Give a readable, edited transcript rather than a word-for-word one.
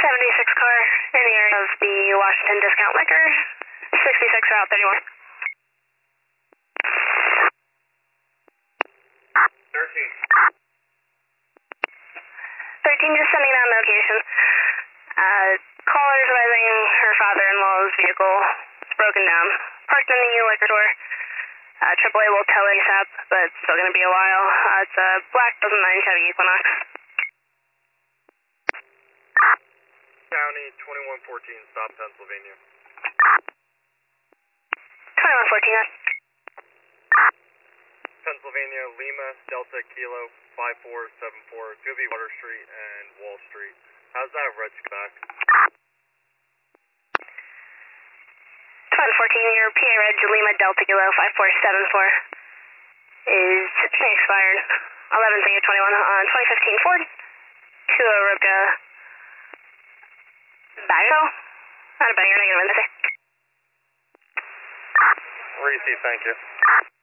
76 car in the area of the Washington Discount Liquor, 66 Route 31. 13, just sending out notification. Caller is advising her father-in-law's vehicle is broken down. Parked in the liquor store. AAA will tell ASAP, but it's still going to be a while. It's a black 2009 Chevy Equinox. County 2114, stop Pennsylvania. 2114. Pennsylvania, Lima, Delta, Kilo, 5474, Goodby, Water Street, and Wall Street. How's that reg back? 2114, your PA Reg Lima Delta Kilo 5474 is expired. 11/21 on 2015 Ford. To a Roca Bago? Not a banger, negative, Receive, thank you.